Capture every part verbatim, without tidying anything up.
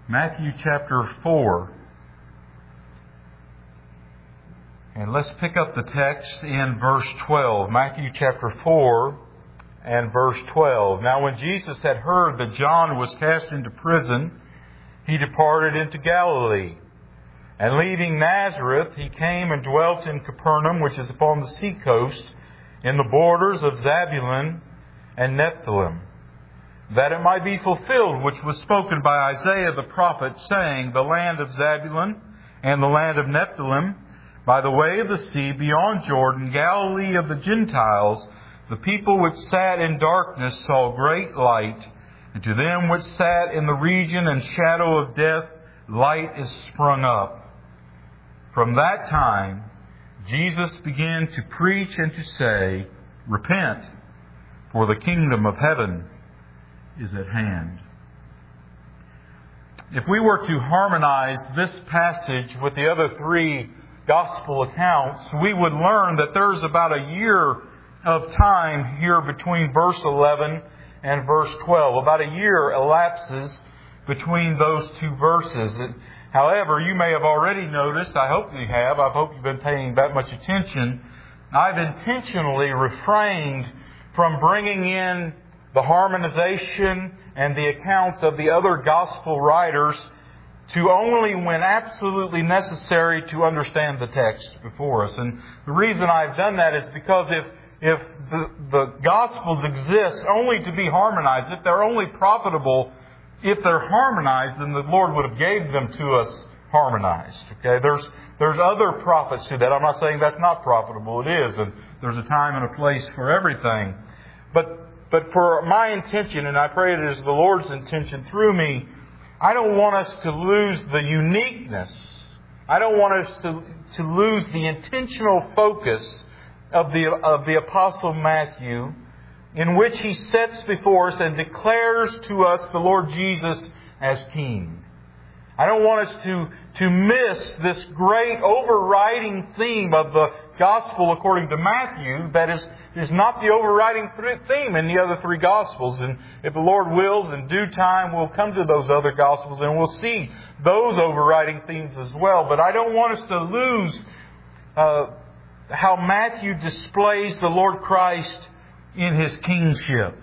Matthew chapter four. And let's pick up the text in verse twelve. Matthew chapter four and verse twelve. Now when Jesus had heard that John was cast into prison, He departed into Galilee. And leaving Nazareth, He came and dwelt in Capernaum, which is upon the sea coast, in the borders of Zebulun and Nephthalim, that it might be fulfilled which was spoken by Isaiah the prophet, saying, The land of Zebulun and the land of Nephthalim, by the way of the sea beyond Jordan, Galilee of the Gentiles, the people which sat in darkness saw great light, and to them which sat in the region and shadow of death, light is sprung up. From that time, Jesus began to preach and to say, Repent, for the kingdom of heaven is at hand. If we were to harmonize this passage with the other three Gospel accounts, we would learn that there's about a year of time here between verse eleven and verse twelve. About a year elapses between those two verses. It, however, you may have already noticed, I hope you have, I hope you've been paying that much attention, I've intentionally refrained from bringing in the harmonization and the accounts of the other Gospel writers to only when absolutely necessary to understand the text before us. And the reason I've done that is because if if the, the Gospels exist only to be harmonized, if they're only profitable if they're harmonized, then the Lord would have gave them to us harmonized. Okay, there's there's other prophets to that. I'm not saying that's not profitable. It is, and there's a time and a place for everything. But but for my intention, and I pray it is the Lord's intention through me, I don't want us to lose the uniqueness. I don't want us to, to lose the intentional focus of the, of the Apostle Matthew, in which he sets before us and declares to us the Lord Jesus as King. I don't want us to, to miss this great overriding theme of the Gospel according to Matthew that is, is not the overriding theme in the other three Gospels. And if the Lord wills, in due time, we'll come to those other Gospels and we'll see those overriding themes as well. But I don't want us to lose uh, how Matthew displays the Lord Christ in His kingship.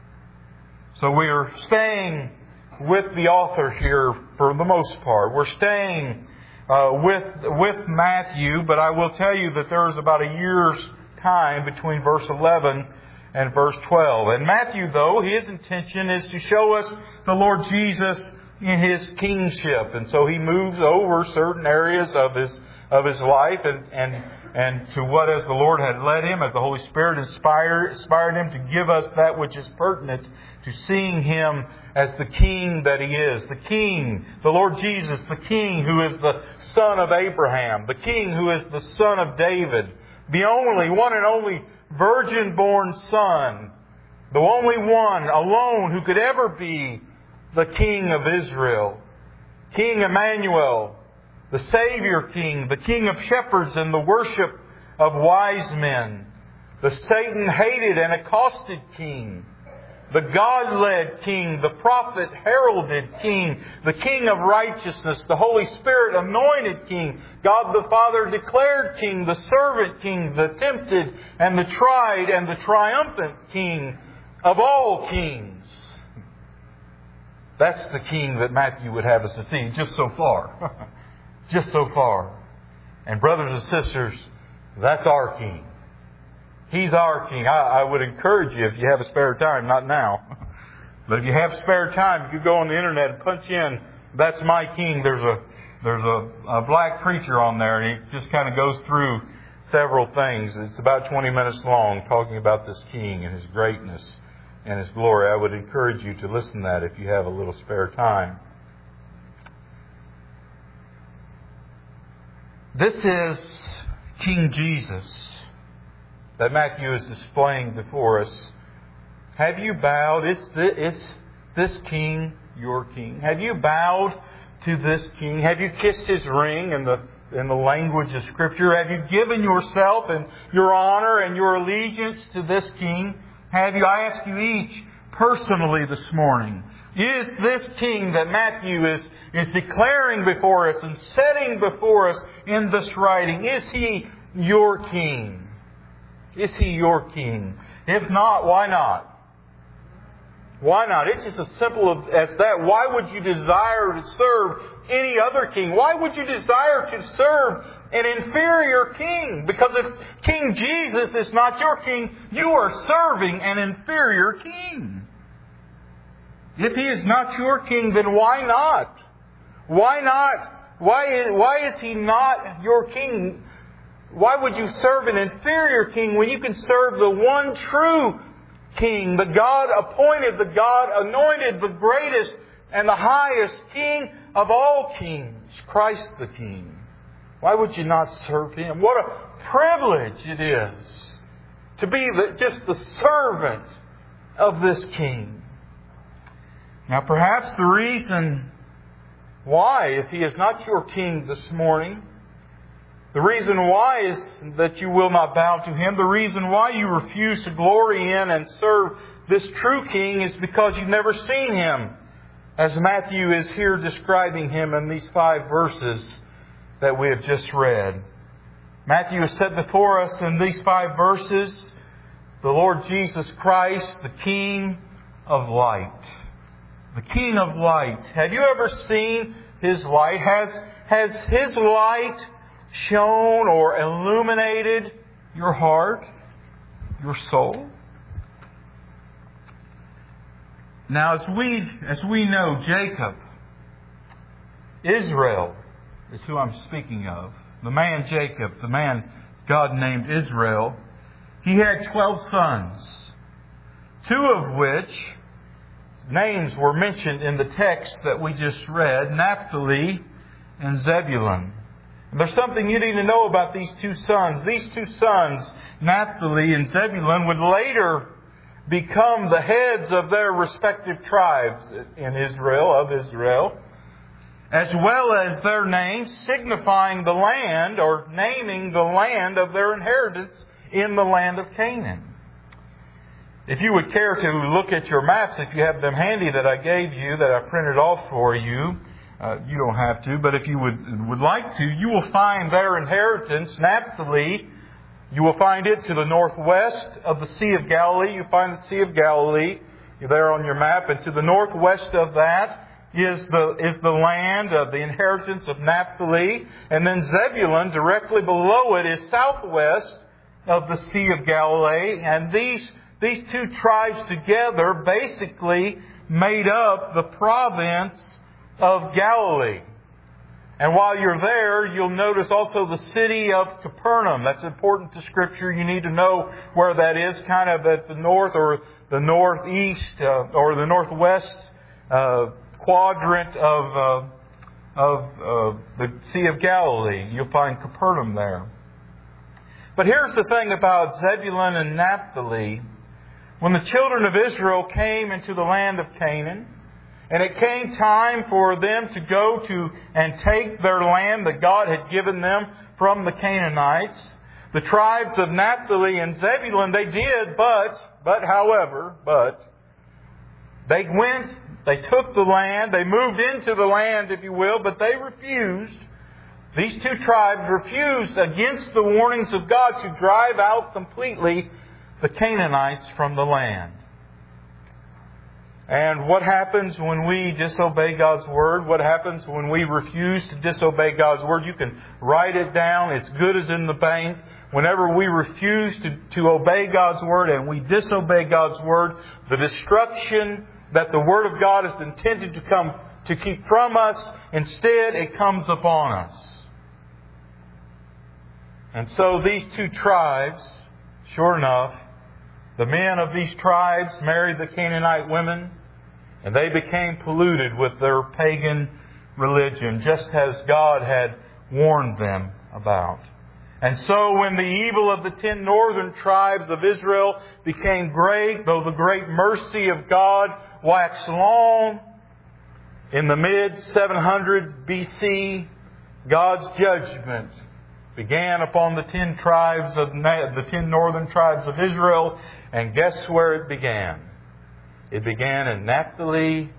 So we are staying with the author here for the most part. We're staying uh, with with Matthew, but I will tell you that there is about a year's time between verse eleven and verse twelve. And Matthew, though, his intention is to show us the Lord Jesus in His kingship. And so he moves over certain areas of his of his life and and and to what as the Lord had led him, as the Holy Spirit inspired, inspired him to give us that which is pertinent to seeing Him as the King that He is. The King, the Lord Jesus, the King who is the Son of Abraham, the King who is the Son of David, the only, one and only virgin-born Son, the only one alone who could ever be the King of Israel, King Emmanuel, the Savior King, the King of shepherds and the worship of wise men, the Satan-hated and accosted King, the God-led King, the prophet-heralded King, the King of righteousness, the Holy Spirit-anointed King, God the Father declared King, the servant King, the tempted and the tried and the triumphant King of all kings. That's the King that Matthew would have us to see, just so far. Just so far. And brothers and sisters, that's our King. He's our King. I, I would encourage you, if you have a spare time, not now, but if you have spare time, if you go on the internet and punch in, "That's my King," there's a there's a, a black preacher on there, and he just kind of goes through several things. It's about twenty minutes long, talking about this King and His greatness and His glory. I would encourage you to listen to that if you have a little spare time. This is King Jesus that Matthew is displaying before us. Have you bowed? Is this, is this King your King? Have you bowed to this King? Have you kissed His ring in the in the language of Scripture? Have you given yourself and your honor and your allegiance to this King? Have you? I ask you each personally this morning, Is this king that Matthew is, is declaring before us and setting before us in this writing, is he your king? Is he your king? If not, why not? Why not? It's just as simple as that. Why would you desire to serve any other king? Why would you desire to serve an inferior king? Because if King Jesus is not your king, you are serving an inferior king. If He is not your king, then why not? Why not? Why is, why is He not your king? Why would you serve an inferior king when you can serve the one true king, the God appointed, the God anointed, the greatest and the highest king of all kings, Christ the King? Why would you not serve Him? What a privilege it is to be the, just the servant of this king. Now perhaps the reason why, if He is not your king this morning, the reason why is that you will not bow to Him. The reason why you refuse to glory in and serve this true king is because you've never seen Him, as Matthew is here describing Him in these five verses that we have just read. Matthew has set before us in these five verses the Lord Jesus Christ, the King of light. The King of light. Have you ever seen His light? Has, has His light shone or illuminated your heart, your soul? Now, as we, as we know, Jacob, Israel is who I'm speaking of. The man Jacob, the man God named Israel, he had twelve sons, two of which names were mentioned in the text that we just read, Naphtali and Zebulun. And there's something you need to know about these two sons. These two sons, Naphtali and Zebulun, would later become the heads of their respective tribes in Israel, of Israel, as well as their names signifying the land or naming the land of their inheritance in the land of Canaan. If you would care to look at your maps, if you have them handy that I gave you, that I printed off for you, uh, you don't have to, but if you would would like to, you will find their inheritance, Naphtali, you will find it to the northwest of the Sea of Galilee. You find the Sea of Galilee there on your map, and to the northwest of that is the is the land of the inheritance of Naphtali, and then Zebulun, directly below it, is southwest of the Sea of Galilee, and these These two tribes together basically made up the province of Galilee. And while you're there, you'll notice also the city of Capernaum. That's important to Scripture. You need to know where that is, kind of at the north or the northeast uh, or the northwest uh, quadrant of, uh, of uh, the Sea of Galilee. You'll find Capernaum there. But here's the thing about Zebulun and Naphtali. When the children of Israel came into the land of Canaan, and it came time for them to go to and take their land that God had given them from the Canaanites, the tribes of Naphtali and Zebulun, they did, but, but however, but, they went, they took the land, they moved into the land, if you will, but they refused, these two tribes refused against the warnings of God to drive out completely the Canaanites from the land. And what happens when we disobey God's Word? What happens when we refuse to disobey God's Word? You can write it down. It's good as in the bank. Whenever we refuse to, to obey God's Word and we disobey God's Word, the destruction that the Word of God is intended to come to keep from us, instead it comes upon us. And so these two tribes, sure enough, the men of these tribes married the Canaanite women, and they became polluted with their pagan religion, just as God had warned them about. And so when the evil of the ten northern tribes of Israel became great, though the great mercy of God waxed long, in the mid seven hundreds B C, God's judgment began upon the ten tribes of the ten northern tribes of Israel, and guess where it began? It began in Naphtali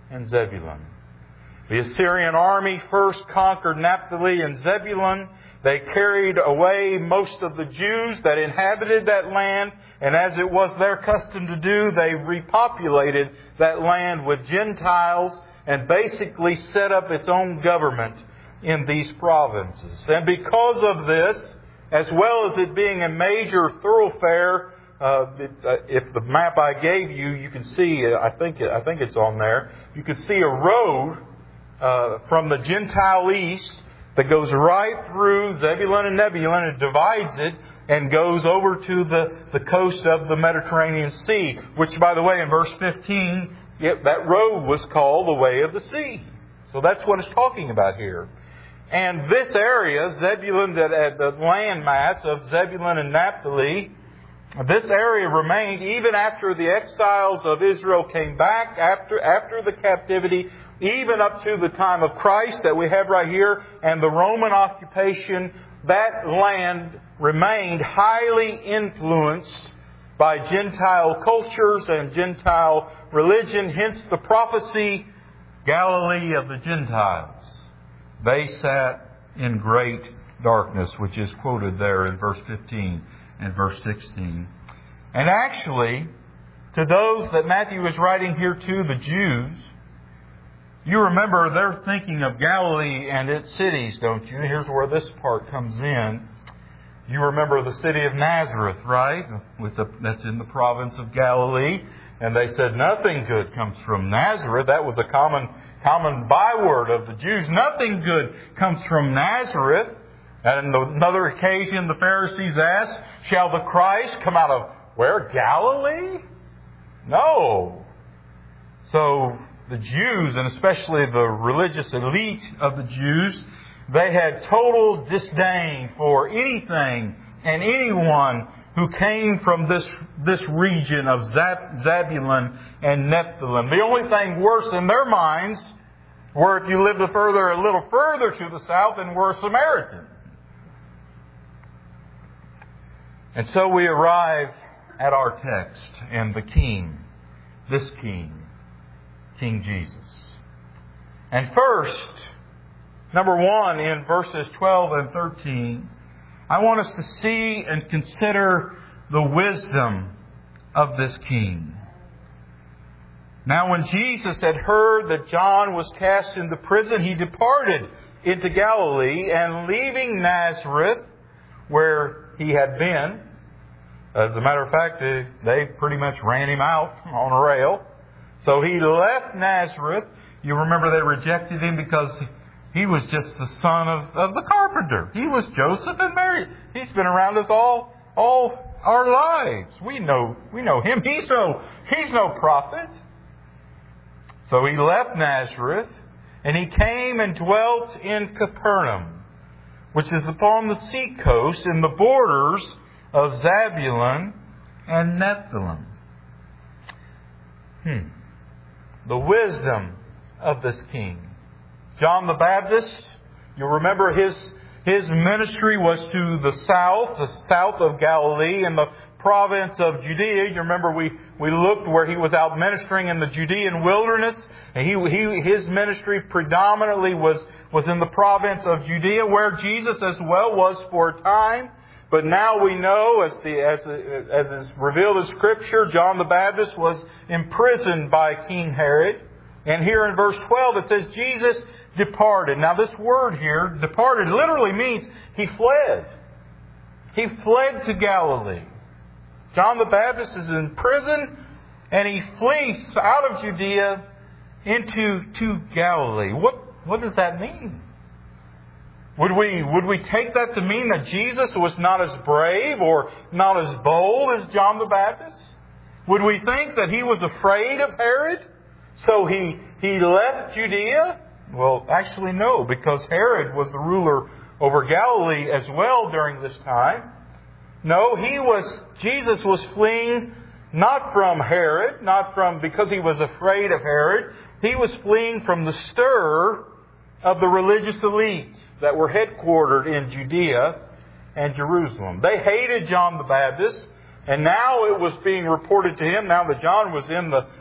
and Zebulun. The Assyrian army first conquered Naphtali and Zebulun. They carried away most of the Jews that inhabited that land, and as it was their custom to do, they repopulated that land with Gentiles and basically set up its own government in these provinces. And because of this, as well as it being a major thoroughfare, uh, it, uh, if the map I gave you, you can see, uh, I think I think it's on there, you can see a road uh, from the Gentile east that goes right through Zebulun and Nebulun and divides it and goes over to the, the coast of the Mediterranean Sea, which, by the way, in verse fifteen, it, that road was called the Way of the Sea. So that's what it's talking about here. And this area, Zebulun, the, the land mass of Zebulun and Naphtali, this area remained even after the exiles of Israel came back, after, after the captivity, even up to the time of Christ that we have right here, and the Roman occupation. That land remained highly influenced by Gentile cultures and Gentile religion. Hence the prophecy, Galilee of the Gentiles. They sat in great darkness, which is quoted there in verse fifteen and verse sixteen. And actually, to those that Matthew is writing here to, the Jews, you remember they're thinking of Galilee and its cities, don't you? Here's where this part comes in. You remember the city of Nazareth, right? That's in the province of Galilee. And they said nothing good comes from Nazareth. That was a common common byword of the Jews. Nothing good comes from Nazareth. And on another occasion, the Pharisees asked, shall the Christ come out of where? Galilee? No. So the Jews, and especially the religious elite of the Jews, they had total disdain for anything and anyone who came from this, this region of Zebulun and Nephthalim. The only thing worse in their minds were if you lived a, further, a little further to the south and were a Samaritan. And so we arrive at our text and the King, this King, King Jesus. And first, number one, in verses twelve and thirteen, I want us to see and consider the wisdom of this King. Now, when Jesus had heard that John was cast into prison, He departed into Galilee, and leaving Nazareth, where He had been, as a matter of fact, they, they pretty much ran Him out on a rail. So He left Nazareth. You remember they rejected Him because He was just the son of, of the carpenter. He was Joseph and Mary. He's been around us all all our lives. We know we know Him. He's no He's no prophet. So He left Nazareth and He came and dwelt in Capernaum, which is upon the sea coast in the borders of Zebulun and Nephthalim. Hmm. The wisdom of this King. John the Baptist, you'll remember his, his ministry was to the south, the south of Galilee, in the province of Judea. You remember we, we looked where he was out ministering in the Judean wilderness. And he, he, his ministry predominantly was, was in the province of Judea, where Jesus as well was for a time. But now we know, as the as as is revealed in Scripture, John the Baptist was imprisoned by King Herod. And here in verse twelve it says Jesus departed. Now this word here, departed, literally means He fled. He fled to Galilee. John the Baptist is in prison and he flees out of Judea into to Galilee. What what does that mean? Would we, would we take that to mean that Jesus was not as brave or not as bold as John the Baptist? Would we think that He was afraid of Herod, so he, he left Judea? Well, actually no, because Herod was the ruler over Galilee as well during this time. No, he was, Jesus was fleeing not from Herod, not from, because he was afraid of Herod. He was fleeing from the stir of the religious elite that were headquartered in Judea and Jerusalem. They hated John the Baptist, and now it was being reported to him, now that John was in the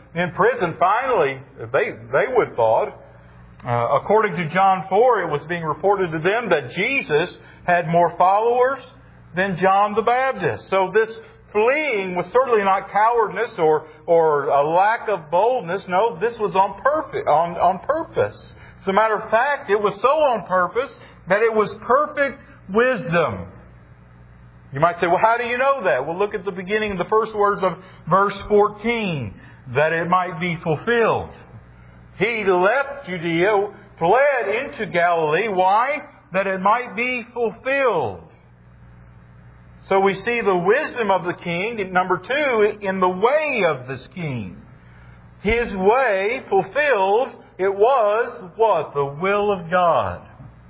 in prison, finally, they, they would have thought, uh, according to John four, it was being reported to them that Jesus had more followers than John the Baptist. So this fleeing was certainly not cowardice or, or a lack of boldness. No, this was on purpose, on, on purpose. As a matter of fact, it was so on purpose that it was perfect wisdom. You might say, well, how do you know that? Well, look at the beginning of the first words of verse fourteen. That it might be fulfilled. He left Judea, fled into Galilee. Why? That it might be fulfilled. So we see the wisdom of the king, and number two, in the way of this king. His way fulfilled, it was what? The will of God.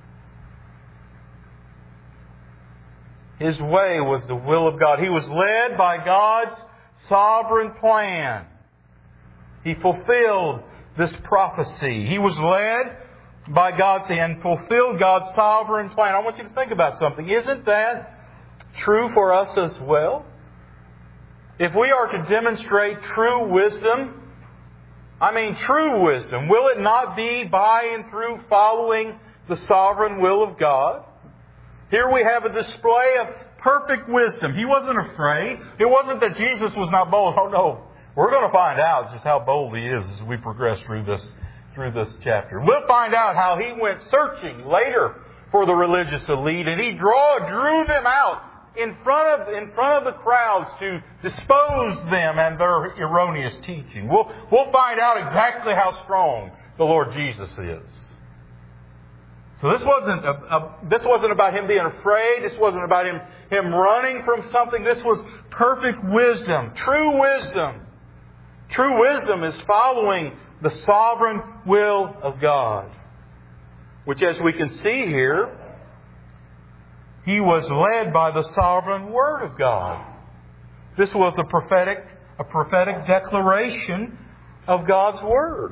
His way was the will of God. He was led by God's sovereign plan. He fulfilled this prophecy. He was led by God's and fulfilled God's sovereign plan. I want you to think about something. Isn't that true for us as well? If we are to demonstrate true wisdom, I mean true wisdom, will it not be by and through following the sovereign will of God? Here we have a display of perfect wisdom. He wasn't afraid. It wasn't that Jesus was not bold. Oh no. We're going to find out just how bold He is as we progress through this, through this chapter. We'll find out how He went searching later for the religious elite, and He draw, drew them out in front of, in front of the crowds to dispose them and their erroneous teaching. We'll, we'll find out exactly how strong the Lord Jesus is. So this wasn't a, a, this wasn't about Him being afraid. This wasn't about Him, him running from something. This was perfect wisdom, true wisdom. True wisdom is following the sovereign will of God, which, as we can see here, He was led by the sovereign Word of God. This was a prophetic, a prophetic declaration of God's Word.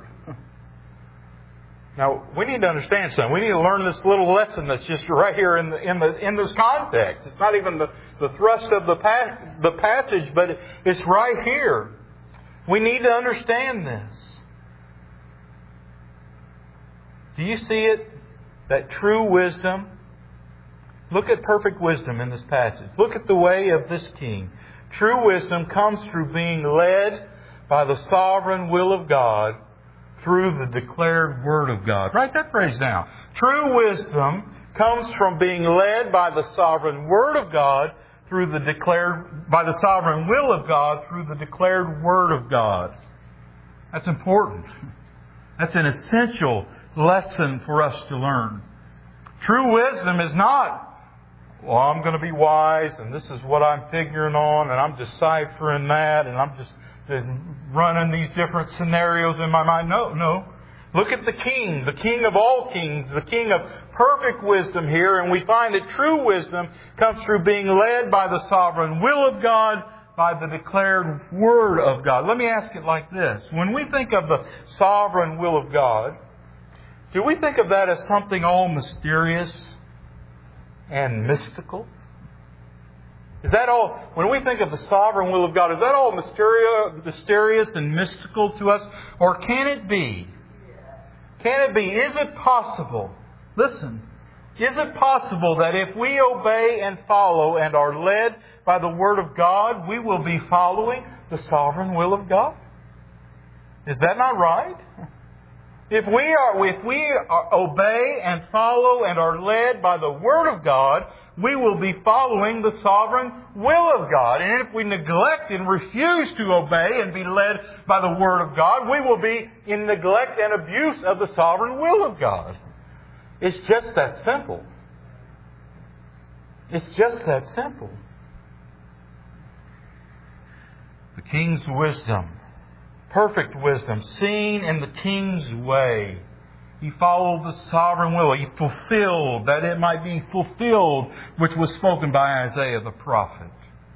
Now, we need to understand something. We need to learn this little lesson that's just right here in the, in the, in this context. It's not even the, the thrust of the, pa- the passage, but it's right here. We need to understand this. Do you see it? That true wisdom. Look at perfect wisdom in this passage. Look at the way of this king. True wisdom comes through being led by the sovereign will of God through the declared Word of God. Write that phrase down. True wisdom comes from being led by the sovereign Word of God through the declared, by the sovereign will of God through the declared Word of God. That's important. That's an essential lesson for us to learn. True wisdom is not, well, I'm going to be wise and this is what I'm figuring on and I'm deciphering that and I'm just running these different scenarios in my mind. No, no. Look at the King, the King of all kings, the King of perfect wisdom here, and we find that true wisdom comes through being led by the sovereign will of God, by the declared Word of God. Let me ask it like this. When we think of the sovereign will of God, do we think of that as something all mysterious and mystical? Is that all, when we think of the sovereign will of God, is that all mysterious and mystical to us? Or can it be? Can it be? Is it possible? Listen. Is it possible that if we obey and follow and are led by the Word of God, we will be following the sovereign will of God? Is that not right? If we are, if we are, obey and follow and are led by the Word of God, we will be following the sovereign will of God. And if we neglect and refuse to obey and be led by the Word of God, we will be in neglect and abuse of the sovereign will of God. It's just that simple. It's just that simple. The King's wisdom, perfect wisdom, seen in the King's way. He followed the sovereign will. He fulfilled, that it might be fulfilled, which was spoken by Isaiah the prophet.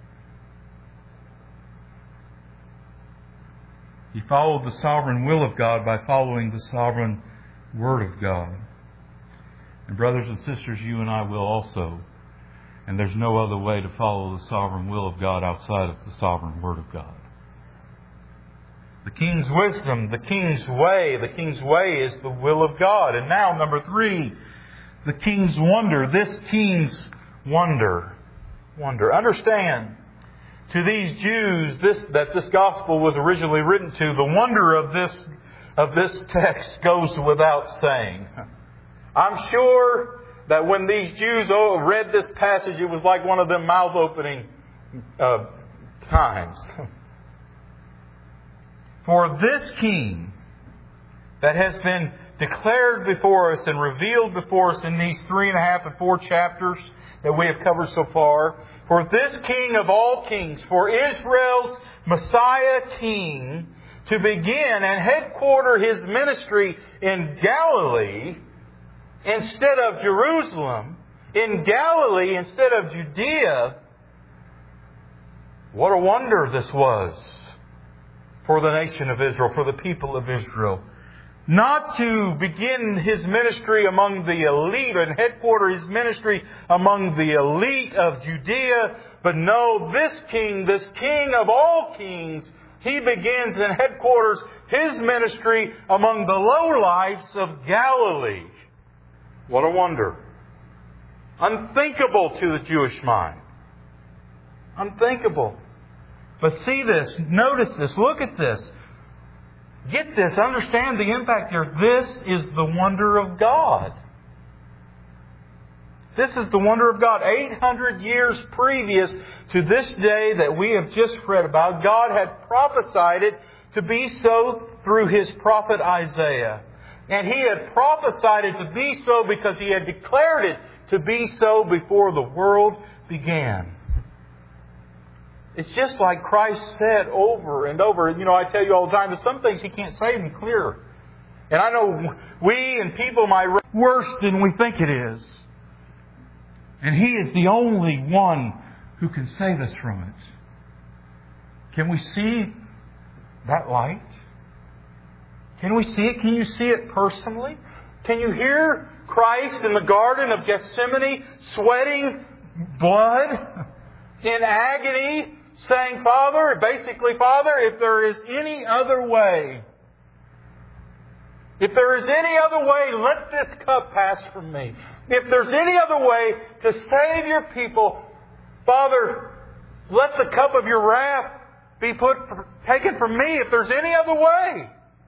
He followed the sovereign will of God by following the sovereign Word of God. And brothers and sisters, you and I will also. And there's no other way to follow the sovereign will of God outside of the sovereign Word of God. The king's wisdom, the king's way. The king's way is the will of God. And now, number three, the king's wonder. This king's wonder. Wonder. Understand, to these Jews this, that this gospel was originally written to, the wonder of this, of this text goes without saying. I'm sure that when these Jews read this passage, it was like one of them mouth-opening uh, times. For this King that has been declared before us and revealed before us in these three and a half and four chapters that we have covered so far, for this King of all kings, for Israel's Messiah King, to begin and headquarter His ministry in Galilee instead of Jerusalem, in Galilee instead of Judea, what a wonder this was for the nation of Israel, for the people of Israel. Not to begin His ministry among the elite and headquarter His ministry among the elite of Judea, but no, this King, this King of all kings, He begins and headquarters His ministry among the lowlifes of Galilee. What a wonder. Unthinkable to the Jewish mind. Unthinkable. But see this, notice this, look at this. Get this, understand the impact here. This is the wonder of God. This is the wonder of God. eight hundred years previous to this day that we have just read about, God had prophesied it to be so through His prophet Isaiah. And He had prophesied it to be so because He had declared it to be so before the world began. It's just like Christ said over and over. You know, I tell you all the time, there's some things He can't say any clearer. And I know we and people might read worse than we think it is. And He is the only one who can save us from it. Can we see that light? Can we see it? Can you see it personally? Can you hear Christ in the Garden of Gethsemane sweating blood in agony, saying, Father, basically, Father, if there is any other way, if there is any other way, let this cup pass from me. If there's any other way to save your people, Father, let the cup of your wrath be put, taken from me if there's any other way.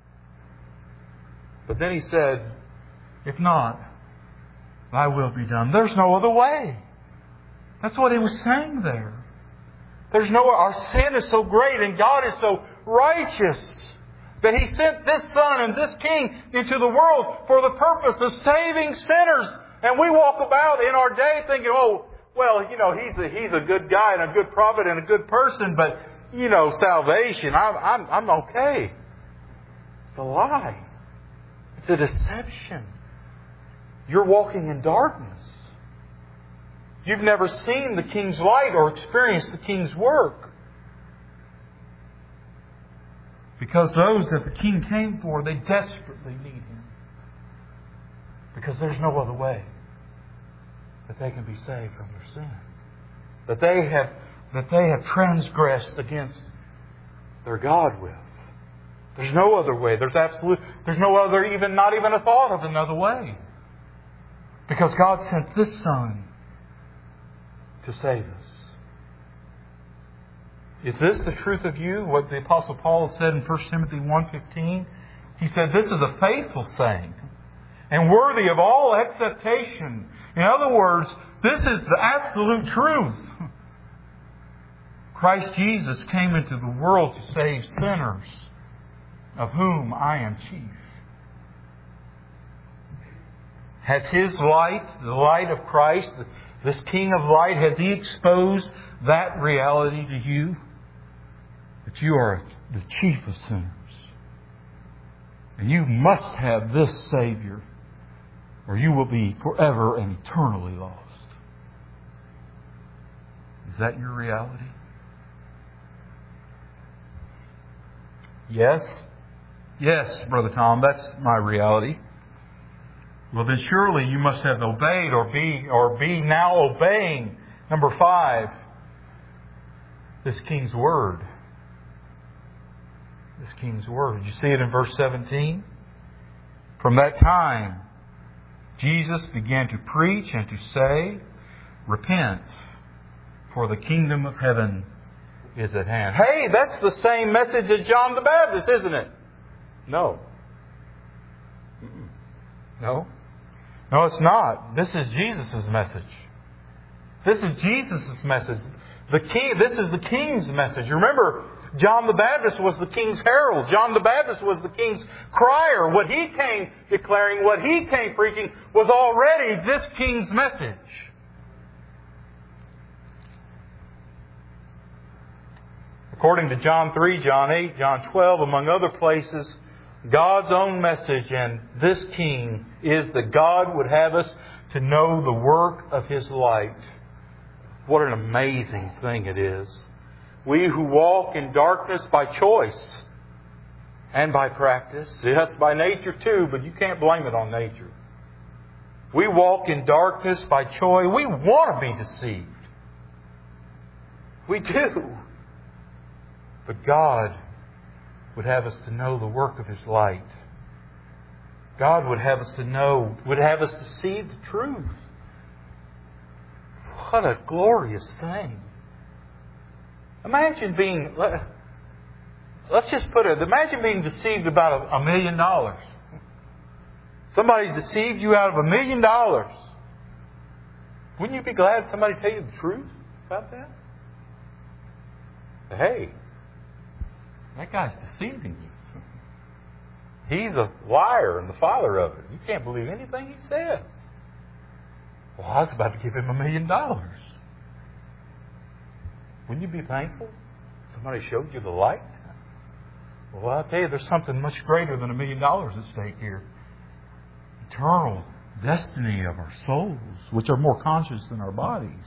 But then He said, if not, Thy will be done. There's no other way. That's what He was saying there. There's no, our sin is so great and God is so righteous that He sent this Son and this King into the world for the purpose of saving sinners. And we walk about in our day thinking, oh, well, you know, He's a, he's a good guy and a good prophet and a good person, but, you know, salvation, I'm, I'm, I'm okay. It's a lie. It's a deception. You're walking in darkness. You've never seen the King's light or experienced the King's work. Because those that the King came for, they desperately need Him. Because there's no other way that they can be saved from their sin. That they have, that they have transgressed against their God with. There's no other way. There's absolute, there's no other, even, not even a thought of another way. Because God sent this Son to save us. Is this the truth of you? What the Apostle Paul said in First Timothy one fifteen? He said, this is a faithful saying and worthy of all acceptation. In other words, this is the absolute truth. Christ Jesus came into the world to save sinners, of whom I am chief. Has His light, the light of Christ, this King of light, has He exposed that reality to you? That you are the chief of sinners. And you must have this Savior, or you will be forever and eternally lost. Is that your reality? Yes? Yes, Brother Tom, that's my reality. Well, then surely you must have obeyed or be or be now obeying, number five, this King's Word. this King's Word. You see it in verse seventeen? From that time, Jesus began to preach and to say, repent, for the kingdom of heaven is at hand. Hey, that's the same message as John the Baptist, isn't it? No. No. No, it's not. This is Jesus' message. This is Jesus' message. The king, this is the King's message. Remember, John the Baptist was the King's herald. John the Baptist was the King's crier. What he came declaring, what he came preaching, was already this King's message. According to John three, John eight, John twelve, among other places, God's own message and this King is that God would have us to know the work of His light. What an amazing thing it is. We who walk in darkness by choice and by practice, yes, by nature too, but you can't blame it on nature. We walk in darkness by choice. We want to be deceived. We do. But God would have us to know the work of His light. God would have us to know, would have us to see the truth. What a glorious thing. Imagine being, let's just put it, imagine being deceived about a million dollars. Somebody's deceived you out of a million dollars. Wouldn't you be glad somebody tell you the truth about that? Hey, that guy's deceiving you. He's a liar and the father of it. You can't believe anything he says. Well, I was about to give him a million dollars. Wouldn't you be thankful somebody showed you the light? Well, I'll tell you, there's something much greater than a million dollars at stake here. Eternal destiny of our souls, which are more conscious than our bodies.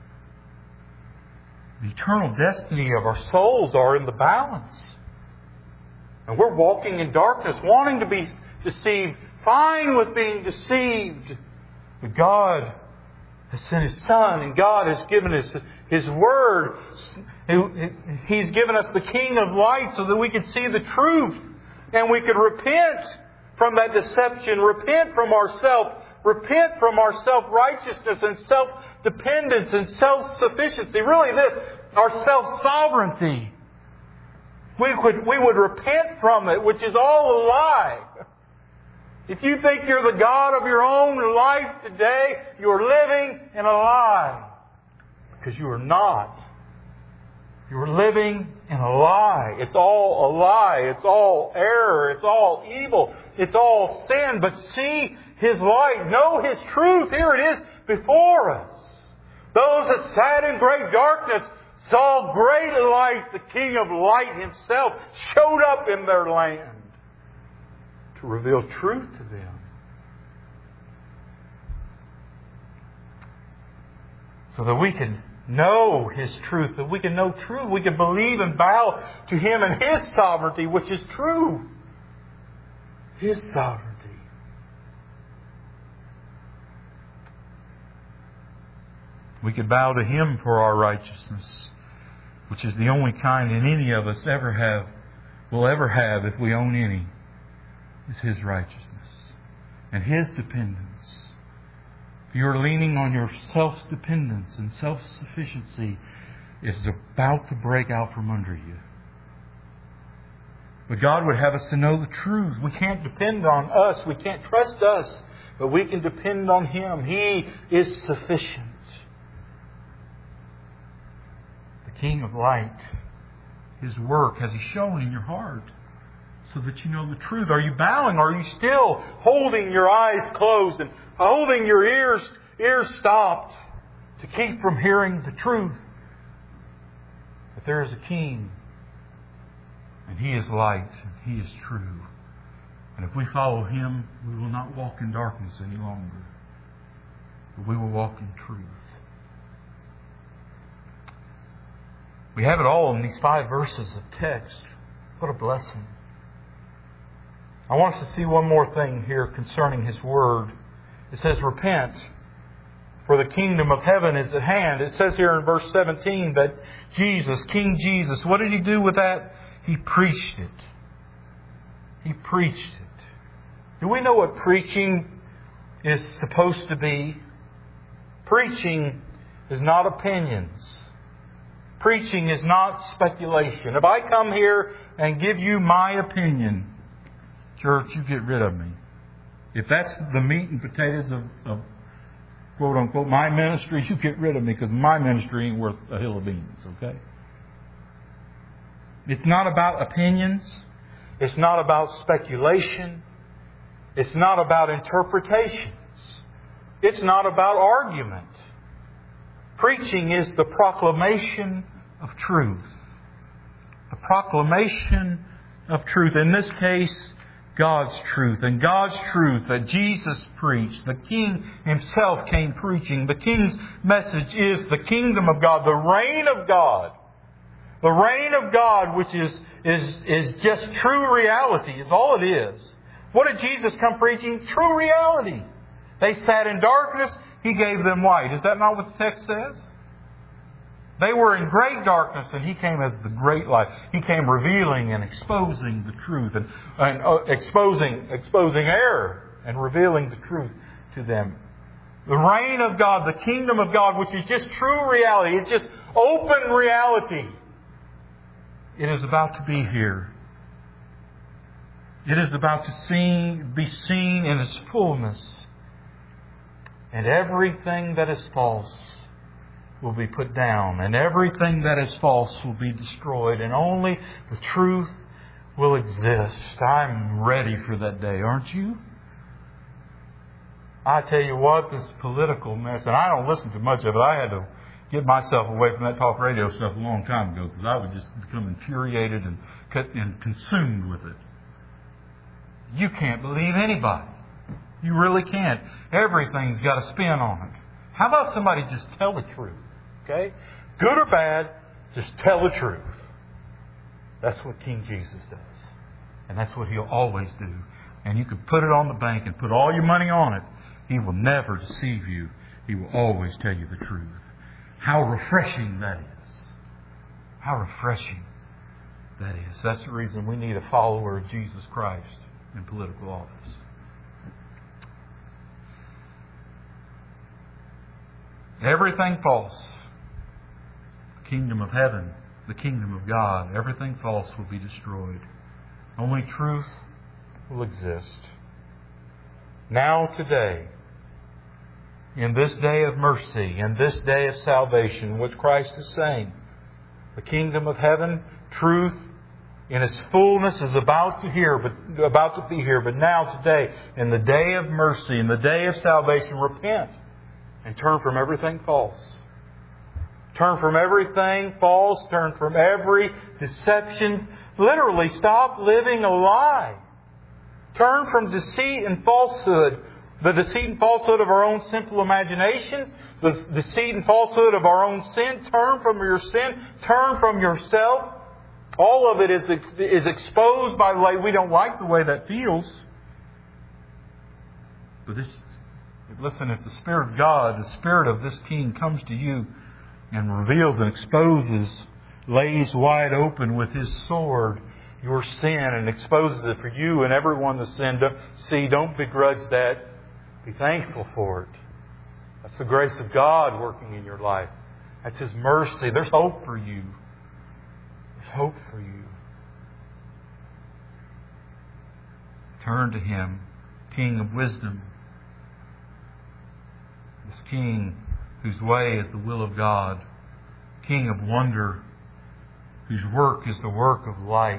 The eternal destiny of our souls are in the balance. And we're walking in darkness, wanting to be deceived, fine with being deceived. But God has sent His Son, and God has given us His Word. He's given us the King of Light so that we could see the truth and we could repent from that deception, repent from ourself, repent from our self-righteousness and self-dependence and self-sufficiency. Really this, our self-sovereignty. We would, we would repent from it, which is all a lie. If you think you're the God of your own life today, you're living in a lie. Because you are not. You're living in a lie. It's all a lie. It's all error. It's all evil. It's all sin. But see His light. Know His truth. Here it is before us. Those that sat in great darkness saw great light. The King of Light Himself showed up in their land to reveal truth to them. So that we can know His truth, that we can know truth, we can believe and bow to Him and His sovereignty, which is true. His sovereignty. We could bow to Him for our righteousness, which is the only kind that any of us ever have, will ever have if we own any, is His righteousness and His dependence. If you're leaning on your self-dependence and self-sufficiency, it's about to break out from under you. But God would have us to know the truth. We can't depend on us. We can't trust us. But we can depend on Him. He is sufficient. The King of Light, His work has He shown in your heart so that you know the truth. Are you bowing? Are you still holding your eyes closed and holding your ears, ears stopped to keep from hearing the truth? But there is a King, and He is light, and He is true. And if we follow Him, we will not walk in darkness any longer, but we will walk in truth. We have it all in these five verses of text. What a blessing. I want us to see one more thing here concerning His Word. It says, repent, for the kingdom of heaven is at hand. It says here in verse seventeen that Jesus, King Jesus, what did He do with that? He preached it. He preached it. Do we know what preaching is supposed to be? Preaching is not opinions. Preaching is not speculation. If I come here and give you my opinion, church, you get rid of me. If that's the meat and potatoes of, of quote unquote my ministry, you get rid of me, because my ministry ain't worth a hill of beans, okay? It's not about opinions. It's not about speculation. It's not about interpretations. It's not about argument. Preaching is the proclamation of truth. The proclamation of truth. In this case, God's truth. And God's truth that Jesus preached. The King Himself came preaching. The King's message is the kingdom of God, the reign of God. The reign of God, which is, is, is just true reality, is all it is. What did Jesus come preaching? True reality. They sat in darkness. He gave them light. Is that not what the text says? They were in great darkness, and He came as the great light. He came revealing and exposing the truth, and, and uh, exposing exposing error, and revealing the truth to them. The reign of God, the kingdom of God, which is just true reality. It's just open reality. It is about to be here. It is about to see, be seen in its fullness. And everything that is false will be put down. And everything that is false will be destroyed. And only the truth will exist. I'm ready for that day, aren't you? I tell you what, this political mess, and I don't listen to much of it. I had to get myself away from that talk radio stuff a long time ago, because I would just become infuriated and, and consumed with it. You can't believe anybody. You really can't. Everything's got a spin on it. How about somebody just tell the truth? Okay? Good or bad, just tell the truth. That's what King Jesus does. And that's what He'll always do. And you can put it on the bank and put all your money on it. He will never deceive you. He will always tell you the truth. How refreshing that is. How refreshing that is. That's the reason we need a follower of Jesus Christ in political office. Everything false. The kingdom of heaven, the kingdom of God, everything false will be destroyed. Only truth will exist. Now, today, in this day of mercy, in this day of salvation, what Christ is saying, the kingdom of heaven, truth in its fullness is about to hear, but about to be here. But now, today, in the day of mercy, in the day of salvation, repent and turn from everything false. Turn from everything false. Turn from every deception. Literally, stop living a lie. Turn from deceit and falsehood. The deceit and falsehood of our own sinful imaginations. The deceit and falsehood of our own sin. Turn from your sin. Turn from yourself. All of it is, is exposed by the way. We don't like the way that feels. But this, listen, if the Spirit of God, the Spirit of this King comes to you and reveals and exposes, lays wide open with His sword your sin and exposes it for you and everyone to sin, don't, see, don't begrudge that. Be thankful for it. That's the grace of God working in your life. That's His mercy. There's hope for you. There's hope for you. Turn to Him, King of wisdom. This King whose way is the will of God. King of wonder, whose work is the work of light.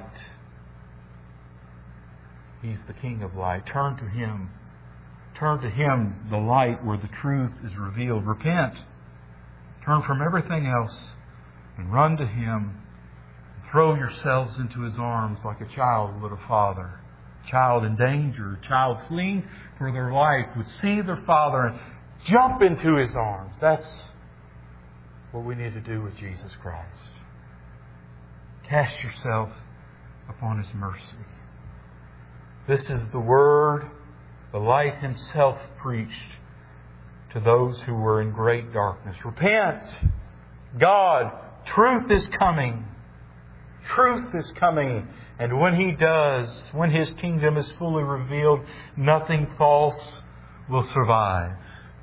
He's the King of light. Turn to Him. Turn to Him, the light where the truth is revealed. Repent. Turn from everything else and run to Him. Throw yourselves into His arms like a child would a father. Child in danger, child fleeing for their life would see their father and jump into His arms. That's what we need to do with Jesus Christ. Cast yourself upon His mercy. This is the Word the light Himself preached to those who were in great darkness. Repent! God, truth is coming. Truth is coming. And when He does, when His kingdom is fully revealed, nothing false will survive.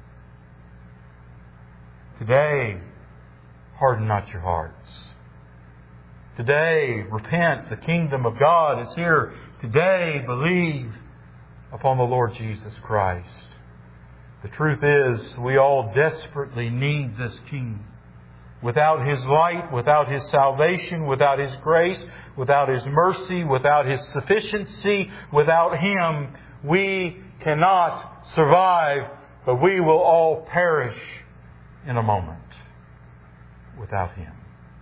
Today, harden not your hearts. Today, repent. The kingdom of God is here. Today, believe upon the Lord Jesus Christ. The truth is, we all desperately need this King. Without His light, without His salvation, without His grace, without His mercy, without His sufficiency, without Him, we cannot survive, but we will all perish in a moment without Him.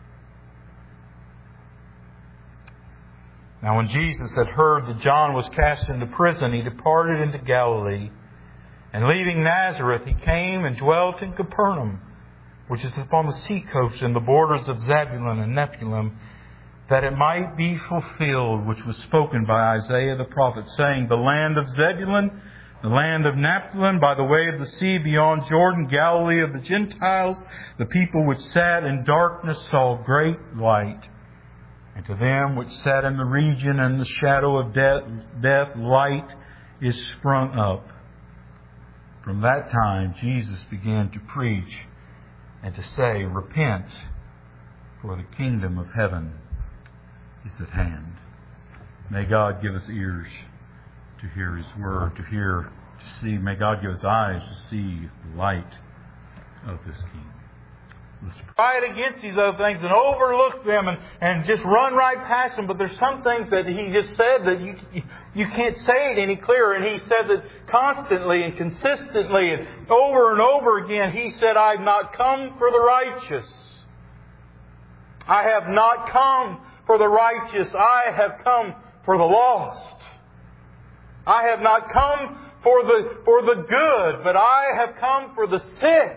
Now when Jesus had heard that John was cast into prison, He departed into Galilee, and leaving Nazareth, He came and dwelt in Capernaum, which is upon the seacoast in the borders of Zebulun and Nephthalim, that it might be fulfilled which was spoken by Isaiah the prophet, saying, the land of Zebulun, the land of Naphtali, by the way of the sea beyond Jordan, Galilee of the Gentiles, the people which sat in darkness saw great light. And to them which sat in the region and the shadow of death, death, light is sprung up. From that time Jesus began to preach and to say, repent, for the kingdom of heaven is at hand. May God give us ears to hear His word, to hear, to see. May God give us eyes to see the light of this King. Let's fight against these other things and overlook them and, and just run right past them. But there's some things that He just said that you you can't say it any clearer. And He said that constantly and consistently and over and over again. He said, I've not come for the righteous. I have not come for the righteous. I have come for the lost. I have not come for the for the good, but I have come for the sick.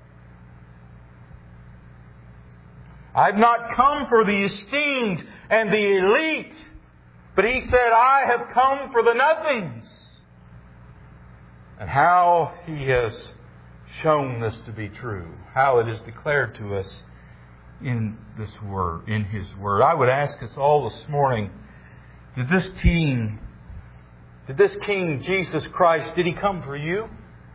I've not come for the esteemed and the elite, but He said, I have come for the nothings. And how He has shown this to be true, how it is declared to us in this word, in His word. I would ask us all this morning, did this King, did this King Jesus Christ, did He come for you?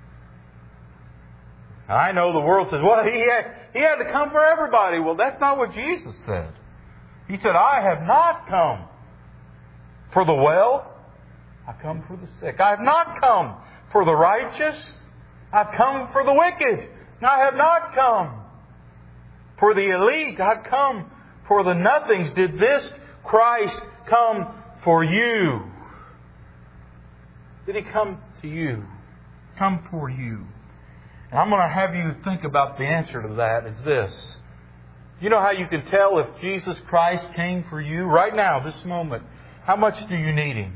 I know the world says, well, He had, he had to come for everybody. Well, that's not what Jesus said. He said, I have not come for the well. I've come for the sick. I have not come for the righteous. I've come for the wicked. I have not come for the elite. I've come for the nothings. Did this Christ come for you? Did He come to you? Come for you? And I'm going to have you think about the answer to that is this. You know how you can tell if Jesus Christ came for you right now, this moment? How much do you need Him?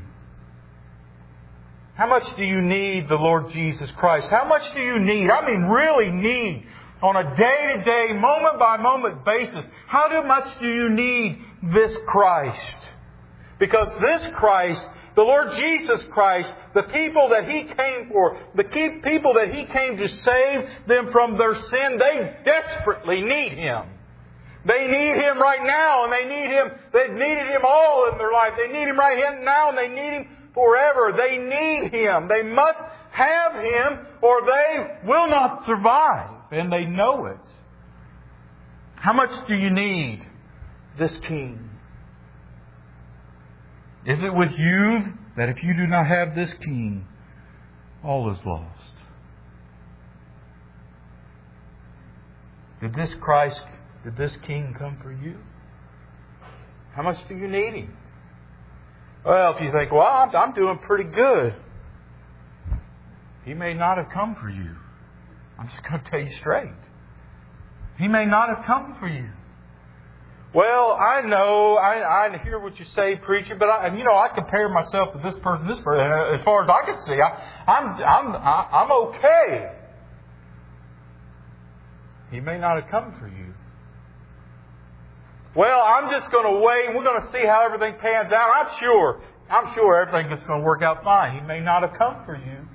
How much do you need the Lord Jesus Christ? How much do you need? I mean, really need on a day-to-day, moment-by-moment basis. How much do you need this Christ? Because this Christ, the Lord Jesus Christ, the people that He came for, the people that He came to save them from their sin, they desperately need Him. They need Him right now, and they need Him. They've needed Him all in their life. They need Him right now, and they need Him forever. They need Him. They must have Him, or they will not survive, and they know it. How much do you need this King? Is it with you that if you do not have this King, all is lost? Did this Christ, did this King come for you? How much do you need Him? Well, if you think, well, I'm, I'm doing pretty good. He may not have come for you. I'm just going to tell you straight. He may not have come for you. Well, I know, I, I hear what you say, preacher, but I, you know, I compare myself to this person, this person. As far as I can see, I, I'm, I'm, I'm okay. He may not have come for you. Well, I'm just going to wait. We're going to see how everything pans out. I'm sure, I'm sure everything is going to work out fine. He may not have come for you.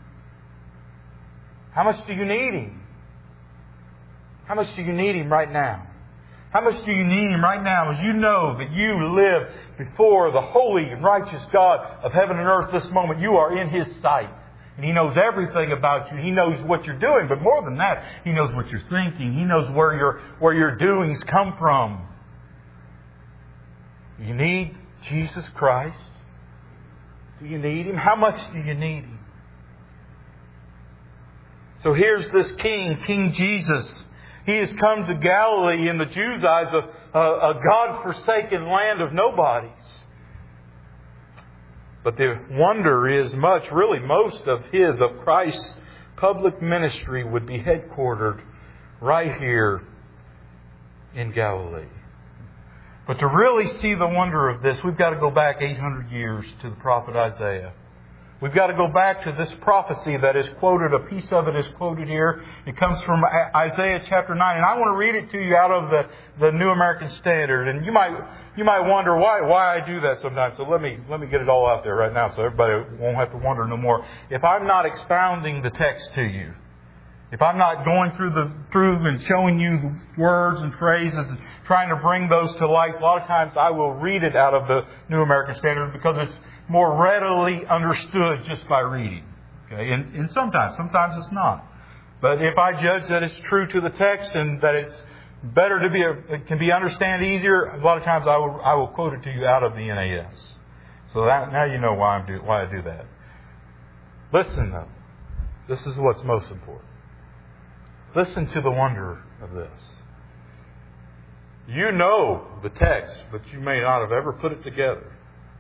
How much do you need Him? How much do you need Him right now? How much do you need Him right now as you know that you live before the holy and righteous God of heaven and earth this moment? You are in His sight. And He knows everything about you. He knows what you're doing. But more than that, He knows what you're thinking. He knows where your, where your doings come from. You need Jesus Christ? Do you need Him? How much do you need Him? So here's this King, King Jesus. He has come to Galilee, in the Jews' eyes, a, a, a God-forsaken land of nobodies. But the wonder is much, really most of His, of Christ's public ministry would be headquartered right here in Galilee. But to really see the wonder of this, we've got to go back eight hundred years to the prophet Isaiah. We've got to go back to this prophecy that is quoted. A piece of it is quoted here. It comes from Isaiah chapter nine. And I want to read it to you out of the, the New American Standard. And you might you might wonder why why I do that sometimes. So let me let me get it all out there right now so everybody won't have to wonder no more. If I'm not expounding the text to you, if I'm not going through the through and showing you the words and phrases, and trying to bring those to life, a lot of times I will read it out of the New American Standard because it's more readily understood just by reading. Okay, and, and sometimes, sometimes it's not. But if I judge that it's true to the text and that it's better to be, a, it can be understand easier, a lot of times I will I will quote it to you out of the N A S. So that, now you know why I'm do why I do that. Listen though, this is what's most important. Listen to the wonder of this. You know the text, but you may not have ever put it together.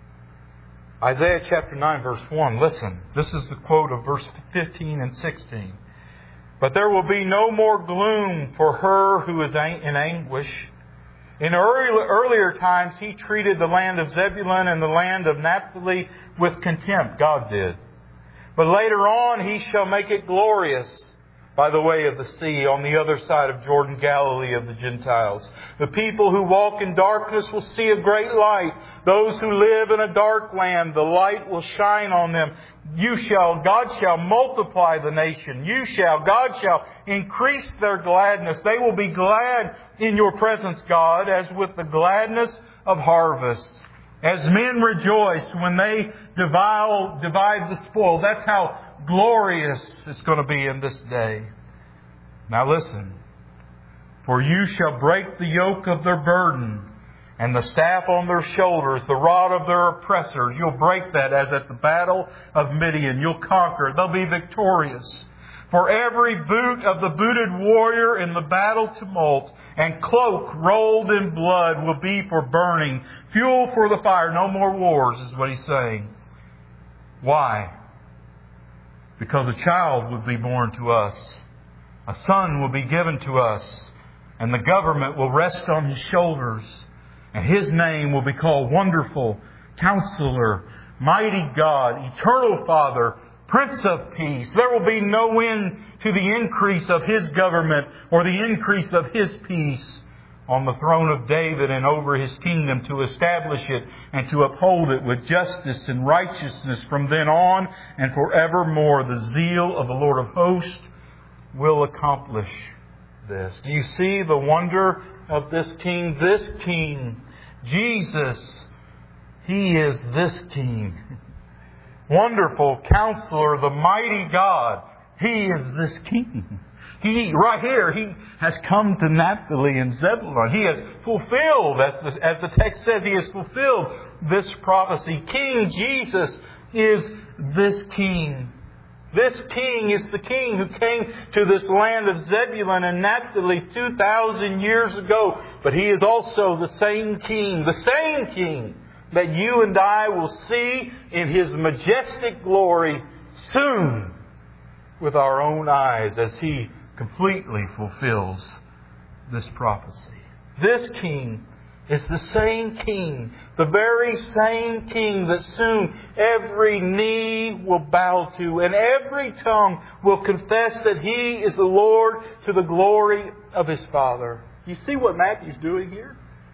Isaiah chapter nine, verse one. Listen, this is the quote of verse fifteen and sixteen. But there will be no more gloom for her who is in anguish. In early, earlier times, He treated the land of Zebulun and the land of Naphtali with contempt. God did. But later on, He shall make it glorious by the way of the sea, on the other side of Jordan, Galilee of the Gentiles. The people who walk in darkness will see a great light. Those who live in a dark land, the light will shine on them. You shall, God shall multiply the nation. You shall, God shall increase their gladness. They will be glad in your presence, God, as with the gladness of harvest. As men rejoice when they divide, divide the spoil. That's how glorious it's going to be in this day. Now listen. For you shall break the yoke of their burden and the staff on their shoulders, the rod of their oppressors. You'll break that as at the battle of Midian. You'll conquer. They'll be victorious. For every boot of the booted warrior in the battle tumult and cloak rolled in blood will be for burning. Fuel for the fire. No more wars is what He's saying. Why? Because a child will be born to us. A son will be given to us. And the government will rest on His shoulders. And His name will be called Wonderful, Counselor, Mighty God, Eternal Father, Prince of Peace. There will be no end to the increase of His government or the increase of His peace on the throne of David and over His kingdom, to establish it and to uphold it with justice and righteousness from then on and forevermore. The zeal of the Lord of hosts will accomplish this. Do you see the wonder of this King? This King, Jesus, He is this King. Wonderful Counselor, the mighty God. He is this King. He, right here, He has come to Naphtali and Zebulun. He has fulfilled, as the, as the text says, He has fulfilled this prophecy. King Jesus is this King. This King is the King who came to this land of Zebulun and Naphtali two thousand years ago. But He is also the same King, the same King that you and I will see in His majestic glory soon with our own eyes as He completely fulfills this prophecy. This King is the same King, the very same King that soon every knee will bow to and every tongue will confess that He is the Lord to the glory of His Father. You see what Matthew's doing here?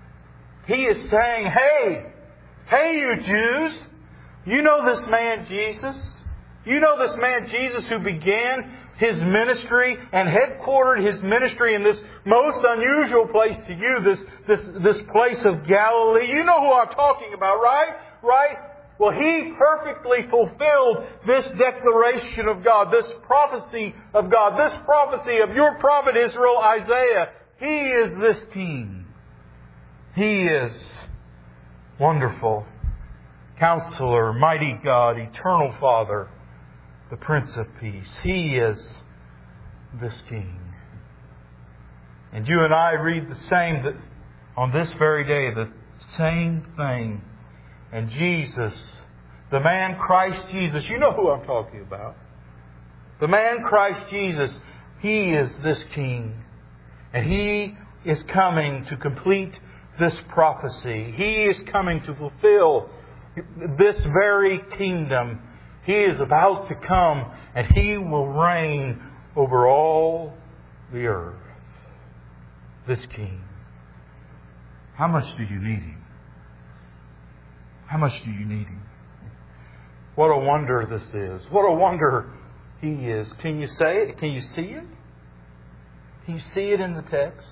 He is saying, hey, hey you Jews, you know this man Jesus? You know this man Jesus who began His ministry and headquartered His ministry in this most unusual place to you, this, this, this place of Galilee. You know who I'm talking about, right? Right? Well, He perfectly fulfilled this declaration of God, this prophecy of God, this prophecy of your prophet Israel, Isaiah. He is this King. He is wonderful Counselor, mighty God, eternal Father, the Prince of Peace. He is this King. And you and I read the same that on this very day, the same thing. And Jesus, the man Christ Jesus, you know who I'm talking about. The man Christ Jesus, He is this King. And He is coming to complete this prophecy. He is coming to fulfill this very kingdom. He is about to come and He will reign over all the earth. This King. How much do you need Him? How much do you need Him? What a wonder this is. What a wonder He is. Can you say it? Can you see it? Can you see it in the text?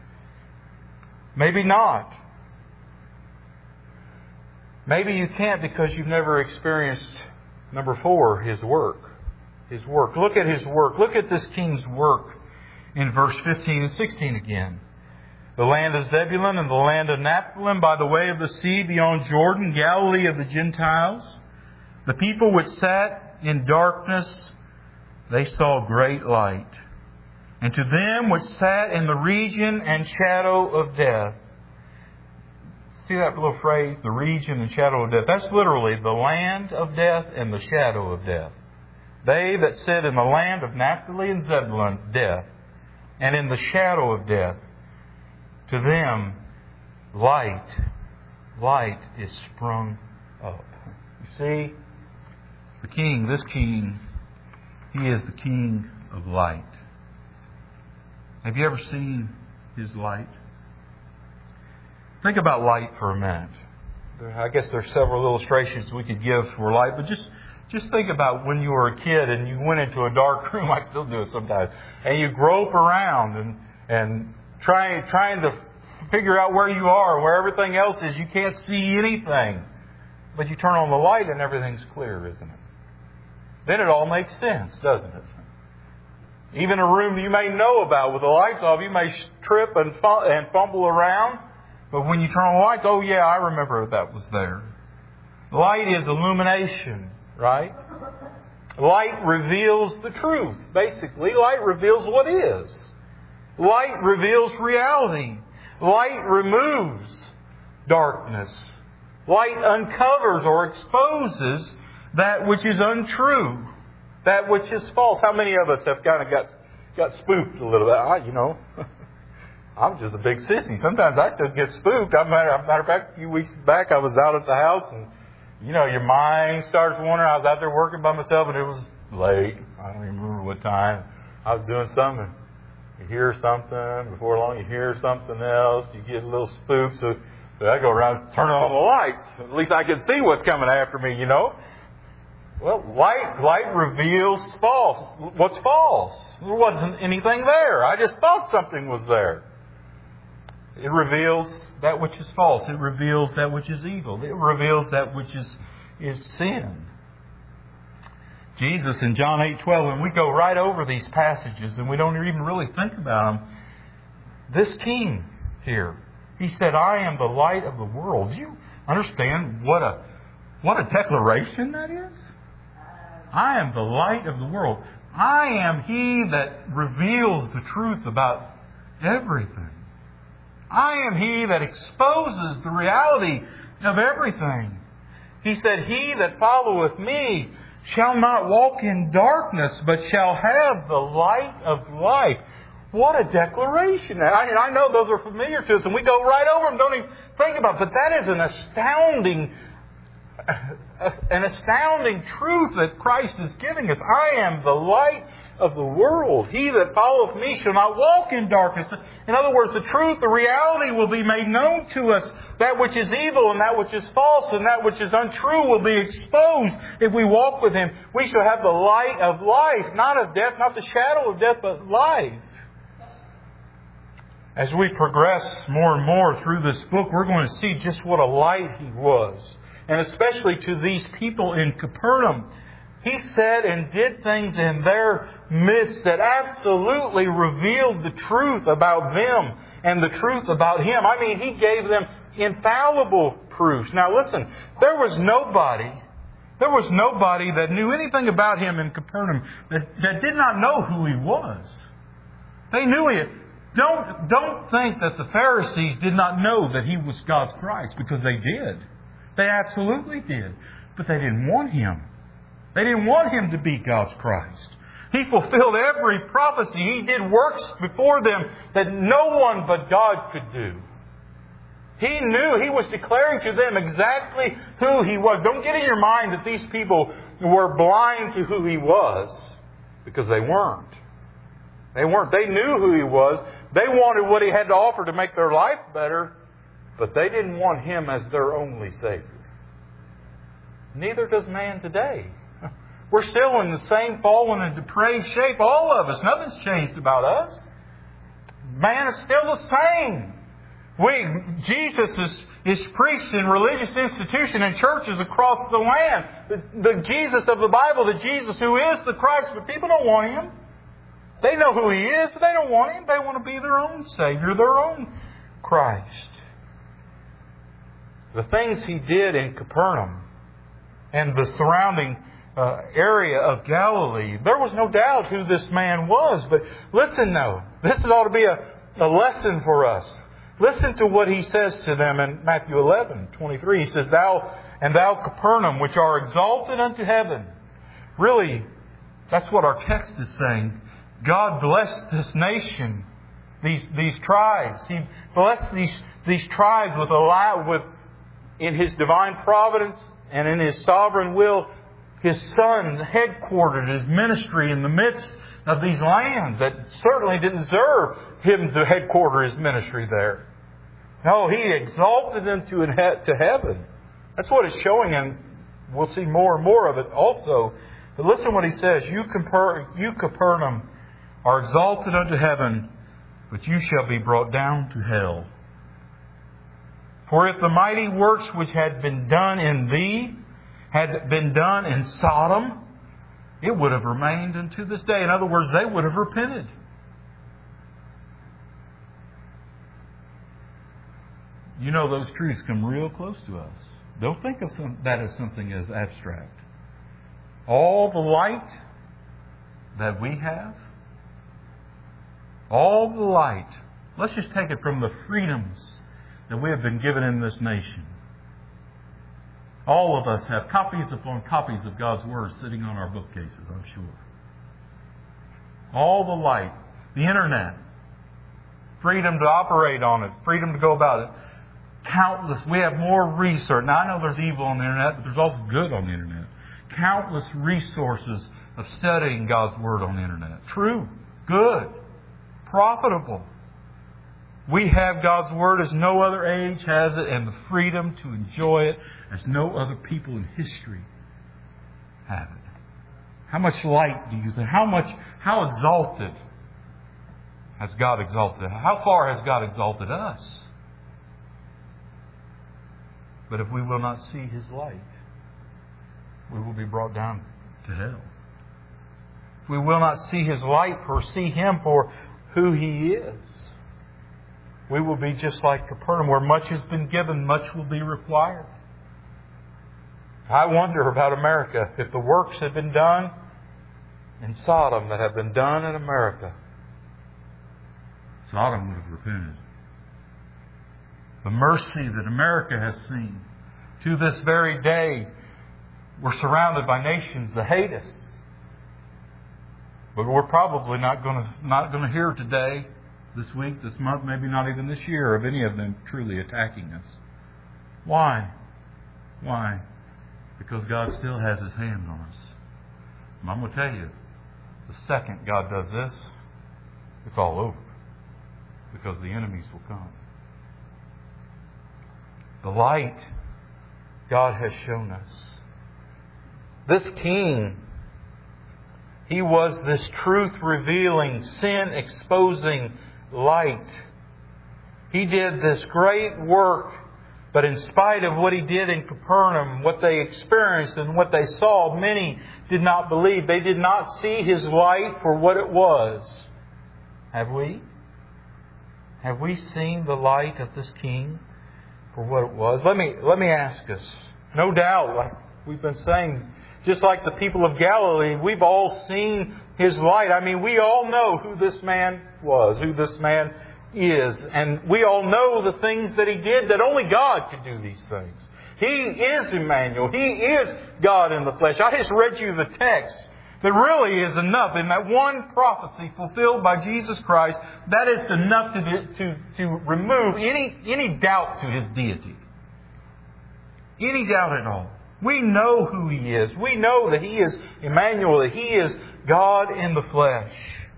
Maybe not. Maybe you can't because you've never experienced, number four, His work. His work. Look at His work. Look at this King's work in verse fifteen and sixteen again. The land of Zebulun and the land of Naphtali by the way of the sea beyond Jordan, Galilee of the Gentiles. The people which sat in darkness, they saw great light. And to them which sat in the region and shadow of death. See that little phrase, the region and shadow of death? That's literally the land of death and the shadow of death. They that sit in the land of Naphtali and Zebulun, death, and in the shadow of death, to them light, light is sprung up. You see, the King, this King, He is the King of light. Have you ever seen His light? Think about light for a minute. I guess there's several illustrations we could give for light, but just just think about when you were a kid and you went into a dark room. I still do it sometimes, and you grope around and and trying trying to figure out where you are, where everything else is. You can't see anything, but you turn on the light and everything's clear, isn't it? Then it all makes sense, doesn't it? Even a room you may know about with the lights off, you may trip and and fumble around. But when you turn on the lights, oh yeah, I remember that was there. Light is illumination, right? Light reveals the truth, basically. Light reveals what is. Light reveals reality. Light removes darkness. Light uncovers or exposes that which is untrue, that which is false. How many of us have kind of got, got spooked a little bit? I, you know... I'm just a big sissy. Sometimes I still get spooked. As a matter of fact, a few weeks back, I was out at the house, and you know, your mind starts wondering. I was out there working by myself, and it was late. I don't even remember what time. I was doing something. You hear something. Before long, you hear something else. You get a little spooked. So, so I go around, turn on the lights. At least I can see what's coming after me. You know. Well, light light reveals false. What's false? There wasn't anything there. I just thought something was there. It reveals that which is false. It reveals that which is evil. It reveals that which is, is sin. Jesus in John eight twelve, when we go right over these passages and we don't even really think about them, this King here, He said, I am the light of the world. Do you understand what a, what a declaration that is? I am the light of the world. I am He that reveals the truth about everything. I am He that exposes the reality of everything. He said, He that followeth me shall not walk in darkness, but shall have the light of life. What a declaration. I, I know those are familiar to us, and we go right over them, don't even think about it. But that is an astounding an astounding truth that Christ is giving us. I am the light of the world. He that followeth me shall not walk in darkness. In other words, the truth, the reality will be made known to us. That which is evil and that which is false and that which is untrue will be exposed if we walk with Him. We shall have the light of life, not of death, not the shadow of death, but life. As we progress more and more through this book, we're going to see just what a light He was. And especially to these people in Capernaum. He said and did things in their midst that absolutely revealed the truth about them and the truth about Him. I mean, He gave them infallible proofs. Now listen, there was nobody, there was nobody that knew anything about Him in Capernaum that, that did not know who He was. They knew it. Don't, don't think that the Pharisees did not know that He was God's Christ, because they did. They absolutely did. But they didn't want Him. They didn't want Him to be God's Christ. He fulfilled every prophecy. He did works before them that no one but God could do. He knew, He was declaring to them exactly who He was. Don't get in your mind that these people were blind to who He was, because they weren't. They weren't. They knew who He was. They wanted what He had to offer to make their life better, but they didn't want Him as their only Savior. Neither does man today. We're still in the same fallen and depraved shape, all of us. Nothing's changed about us. Man is still the same. We, Jesus is, is preached in religious institutions and churches across the land. The, the Jesus of the Bible, the Jesus who is the Christ, but people don't want Him. They know who He is, but they don't want Him. They want to be their own Savior, their own Christ. The things He did in Capernaum and the surrounding uh, area of Galilee, there was no doubt who this man was. But listen now, this ought to be a, a lesson for us. Listen to what He says to them in Matthew eleven twenty-three. He says, Thou and thou Capernaum, which are exalted unto heaven. Really, that's what our text is saying. God blessed this nation, these these tribes. He blessed these these tribes with a with in His divine providence and in His sovereign will. His Son headquartered His ministry in the midst of these lands that certainly didn't deserve Him to headquarter His ministry there. No, He exalted them to to heaven. That's what it's showing, and we'll see more and more of it also. But listen what He says: You, Caper- you Capernaum are exalted unto heaven, but you shall be brought down to hell. For if the mighty works which had been done in thee had been done in Sodom, it would have remained unto this day. In other words, they would have repented. You know, those truths come real close to us. Don't think of some, that as something as abstract. All the light that we have, all the light, let's just take it from the freedoms that we have been given in this nation. All of us have copies upon copies of God's Word sitting on our bookcases, I'm sure. All the light, the Internet, freedom to operate on it, freedom to go about it. Countless, we have more research. Now I know there's evil on the Internet, but there's also good on the Internet. Countless resources of studying God's Word on the Internet. True, good, profitable. We have God's Word as no other age has it, and the freedom to enjoy it as no other people in history have it. How much light do you think? How much, how exalted has God exalted? How far has God exalted us? But if we will not see His light, we will be brought down to hell. If we will not see His light or see Him for who He is, we will be just like Capernaum, where much has been given, much will be required. I wonder about America. If the works had been done in Sodom that have been done in America, Sodom would have repented. The mercy that America has seen to this very day, we're surrounded by nations that hate us. But we're probably not going to not going to hear today, this week, this month, maybe not even this year, of any of them truly attacking us. Why? Why? Because God still has His hand on us. And I'm going to tell you, the second God does this, it's all over. Because the enemies will come. The light God has shown us. This King, He was this truth-revealing, sin-exposing light. He did this great work, but in spite of what He did in Capernaum, what they experienced and what they saw, many did not believe. They did not see His light for what it was. Have we? Have we seen the light of this King for what it was? Let me, let me ask us. No doubt, like we've been saying, just like the people of Galilee, we've all seen His light. I mean, we all know who this man was, who this man is. And we all know the things that He did, that only God could do these things. He is Emmanuel. He is God in the flesh. I just read you the text that really is enough. In that one prophecy fulfilled by Jesus Christ, that is enough to, to, to remove any, any doubt to His deity. Any doubt at all. We know who He is. We know that He is Emmanuel, that He is God in the flesh.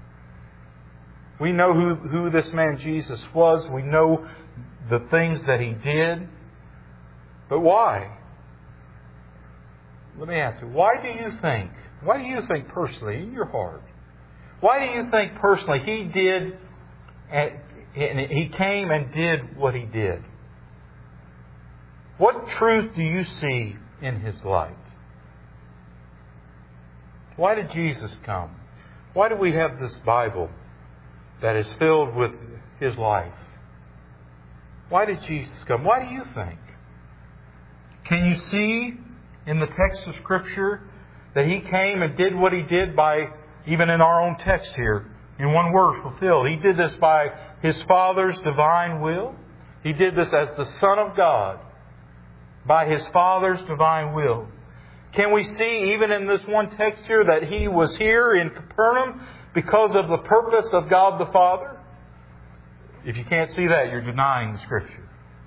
We know who, who this man Jesus was. We know the things that He did. But why? Let me ask you, why do you think, why do you think personally, in your heart, why do you think personally He did, and He came and did what He did? What truth do you see in His light? Why did Jesus come? Why do we have this Bible that is filled with His life? Why did Jesus come? Why do you think? Can you see in the text of Scripture that He came and did what He did by, even in our own text here, in one word, fulfilled? He did this by His Father's divine will. He did this as the Son of God, by His Father's divine will. Can we see, even in this one text here, that He was here in Capernaum because of the purpose of God the Father? If you can't see that, you're denying the Scripture.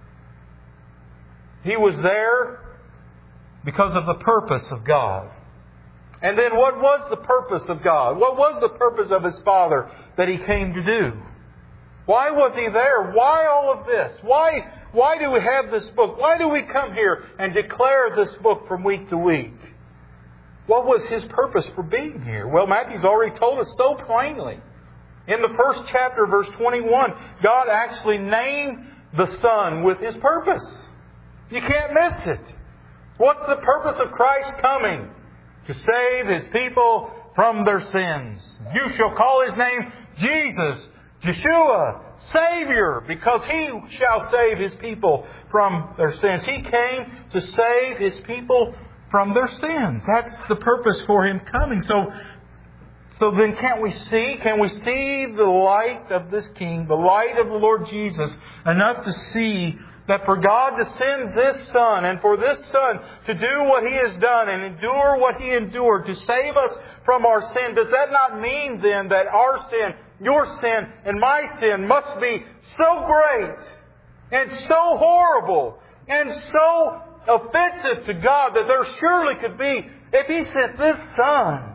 He was there because of the purpose of God. And then what was the purpose of God? What was the purpose of His Father that He came to do? Why was He there? Why all of this? Why, why do we have this book? Why do we come here and declare this book from week to week? What was His purpose for being here? Well, Matthew's already told us so plainly. In the first chapter, verse twenty-one, God actually named the Son with His purpose. You can't miss it. What's the purpose of Christ coming? To save His people from their sins. You shall call His name Jesus, Yeshua, Savior, because He shall save His people from their sins. He came to save His people from their sins. That's the purpose for Him coming. So, so then can't we see? Can we see the light of this King, the light of the Lord Jesus, enough to see that for God to send this Son, and for this Son to do what He has done and endure what He endured, to save us from our sin, does that not mean then that our sin, your sin, and my sin must be so great and so horrible and so offensive to God that there surely could be, if He sent this Son,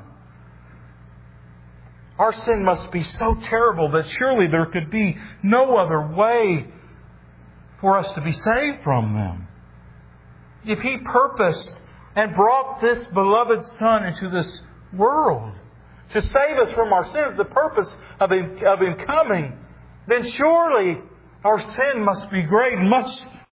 our sin must be so terrible that surely there could be no other way for us to be saved from them. If He purposed and brought this beloved Son into this world to save us from our sins, the purpose of Him, of Him coming, then surely our sin must be great, much